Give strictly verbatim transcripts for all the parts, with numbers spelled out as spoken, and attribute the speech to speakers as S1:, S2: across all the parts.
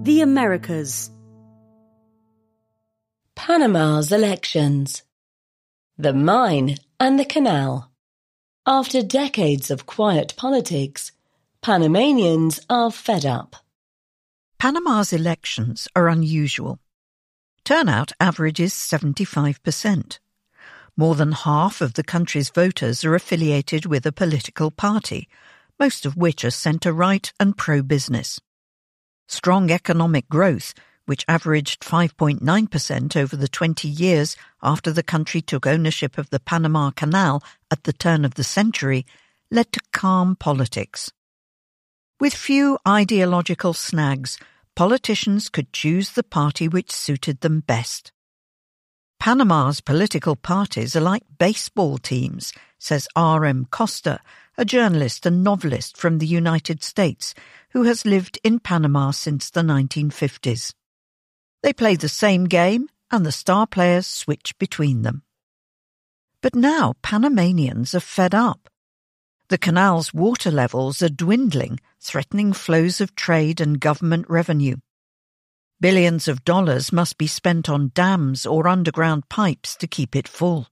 S1: The Americas.
S2: Panama's elections. The mine and the canal. After decades of quiet politics, Panamanians are fed up.
S3: Panama's elections are unusual. Turnout averages seventy-five percent. More than half of the country's voters are affiliated with a political party, most of which are centre-right and pro-business. Strong economic growth, which averaged five point nine percent over the twenty years after the country took ownership of the Panama Canal at the turn of the century, led to calm politics. With few ideological snags, politicians could choose the party which suited them best. Panama's political parties are like baseball teams, says R M Costa, a journalist and novelist from the United States who has lived in Panama since the nineteen fifties. They play the same game and the star players switch between them. But now Panamanians are fed up. The canal's water levels are dwindling, threatening flows of trade and government revenue. Billions of dollars must be spent on dams or underground pipes to keep it full.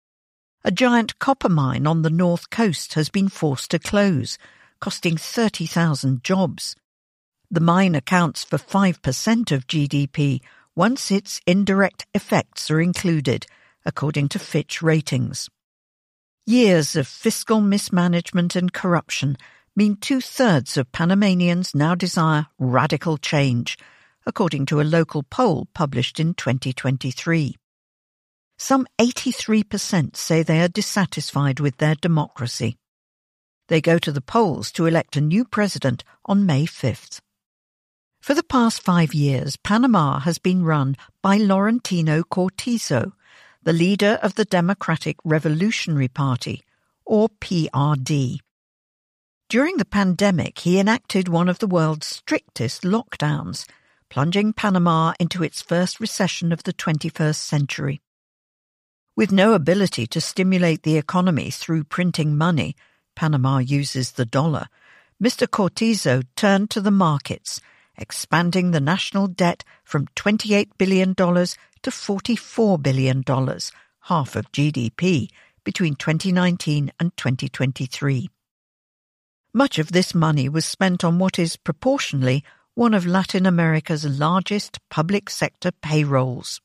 S3: A giant copper mine on the north coast has been forced to close, costing thirty thousand jobs. The mine accounts for five percent of G D P once its indirect effects are included, according to Fitch Ratings. Years of fiscal mismanagement and corruption mean two-thirds of Panamanians now desire radical change, according to a local poll published in twenty twenty-three. Some eighty-three percent say they are dissatisfied with their democracy. They go to the polls to elect a new president on May fifth. For the past five years, Panama has been run by Laurentino Cortizo, the leader of the Democratic Revolutionary Party, or P R D. During the pandemic, he enacted one of the world's strictest lockdowns, plunging Panama into its first recession of the twenty-first century. With no ability to stimulate the economy through printing money, Panama uses the dollar, Mister Cortizo turned to the markets, expanding the national debt from twenty-eight billion dollars to forty-four billion dollars, half of G D P, between twenty nineteen and twenty twenty-three. Much of this money was spent on what is proportionally one of Latin America's largest public sector payrolls.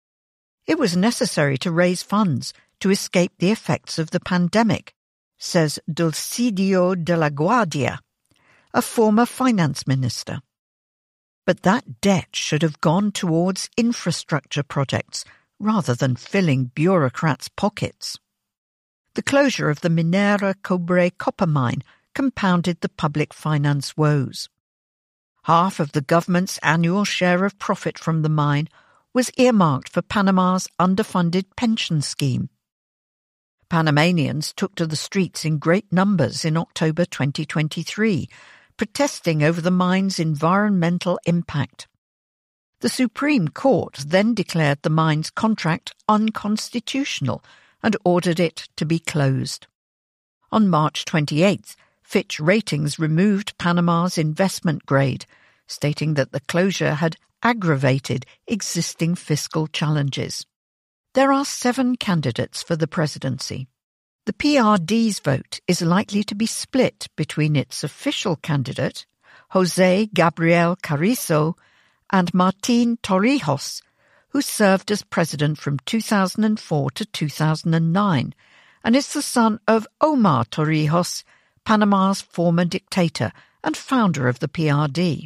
S3: It was necessary to raise funds to escape the effects of the pandemic, says Dulcidio de la Guardia, a former finance minister. But that debt should have gone towards infrastructure projects rather than filling bureaucrats' pockets. The closure of the Minera Cobre copper mine compounded the public finance woes. Half of the government's annual share of profit from the mine was earmarked for Panama's underfunded pension scheme. Panamanians took to the streets in great numbers in October twenty twenty-three, protesting over the mine's environmental impact. The Supreme Court then declared the mine's contract unconstitutional and ordered it to be closed. On March twenty-eighth, Fitch Ratings removed Panama's investment grade, stating that the closure had aggravated existing fiscal challenges. There are seven candidates for the presidency. The P R D's vote is likely to be split between its official candidate, José Gabriel Carrizo, and Martín Torrijos, who served as president from two thousand four to two thousand nine and is the son of Omar Torrijos, Panama's former dictator and founder of the P R D.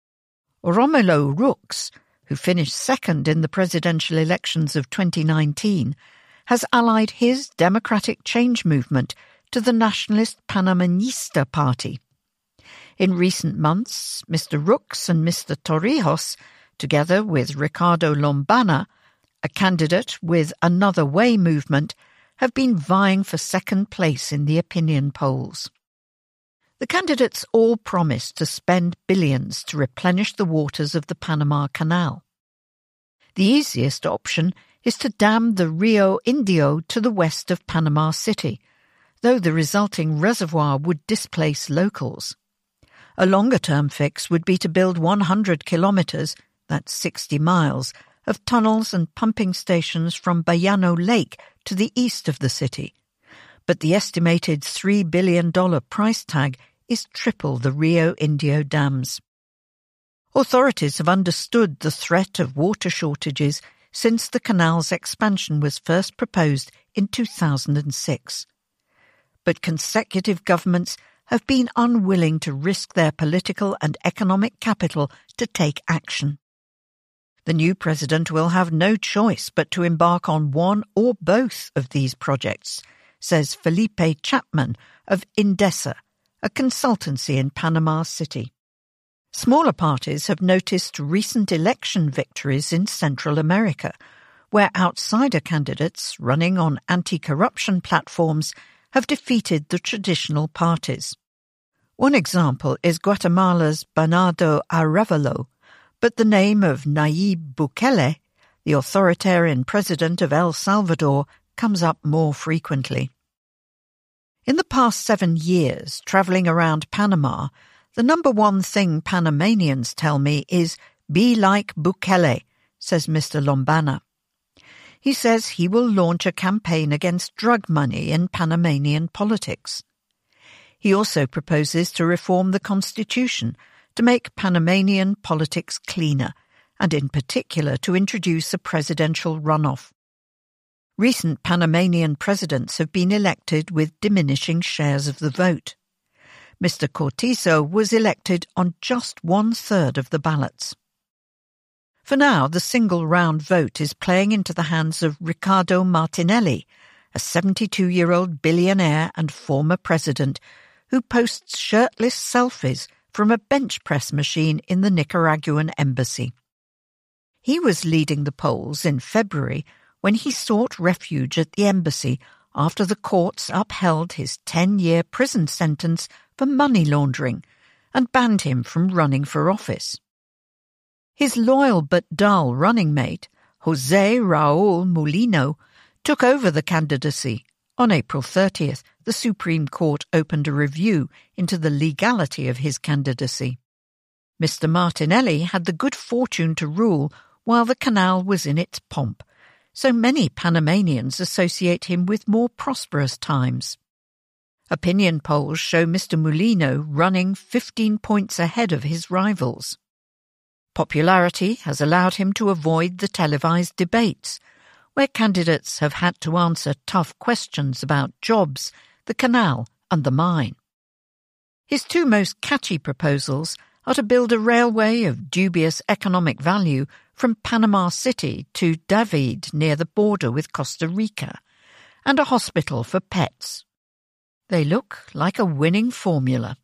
S3: Romulo Rux, who finished second in the presidential elections of twenty nineteen, has allied his democratic change movement to the nationalist Panamanista Party. In recent months, Mister Rux and Mister Torrijos, together with Ricardo Lombana, a candidate with Another Way movement, have been vying for second place in the opinion polls. The candidates all promised to spend billions to replenish the waters of the Panama Canal. The easiest option is to dam the Rio Indio to the west of Panama City, though the resulting reservoir would displace locals. A longer-term fix would be to build one hundred kilometres, that's sixty miles, of tunnels and pumping stations from Bayano Lake to the east of the city. But the estimated three billion dollars price tag is triple the Rio Indio dams. Authorities have understood the threat of water shortages since the canal's expansion was first proposed in two thousand six. But consecutive governments have been unwilling to risk their political and economic capital to take action. The new president will have no choice but to embark on one or both of these projects, says Felipe Chapman of Indesa, a consultancy in Panama City. Smaller parties have noticed recent election victories in Central America, where outsider candidates running on anti-corruption platforms have defeated the traditional parties. One example is Guatemala's Bernardo Arévalo, but the name of Nayib Bukele, the authoritarian president of El Salvador, comes up more frequently. In the past seven years, travelling around Panama, the number one thing Panamanians tell me is, "Be like Bukele," says Mister Lombana. He says he will launch a campaign against drug money in Panamanian politics. He also proposes to reform the constitution to make Panamanian politics cleaner, and in particular to introduce a presidential runoff. Recent Panamanian presidents have been elected with diminishing shares of the vote. Mister Cortizo was elected on just one-third of the ballots. For now, the single-round vote is playing into the hands of Ricardo Martinelli, a seventy-two-year-old billionaire and former president who posts shirtless selfies from a bench press machine in the Nicaraguan embassy. He was leading the polls in February when he sought refuge at the embassy after the courts upheld his ten-year prison sentence for money laundering and banned him from running for office. His loyal but dull running mate, José Raúl Mulino, took over the candidacy. On April thirtieth, the Supreme Court opened a review into the legality of his candidacy. Mister Martinelli had the good fortune to rule while the canal was in its pomp, so many Panamanians associate him with more prosperous times. Opinion polls show Mister Mulino running fifteen points ahead of his rivals. Popularity has allowed him to avoid the televised debates, where candidates have had to answer tough questions about jobs, the canal and the mine. His two most catchy proposals are to build a railway of dubious economic value from Panama City to David near the border with Costa Rica, and a hospital for pets. They look like a winning formula.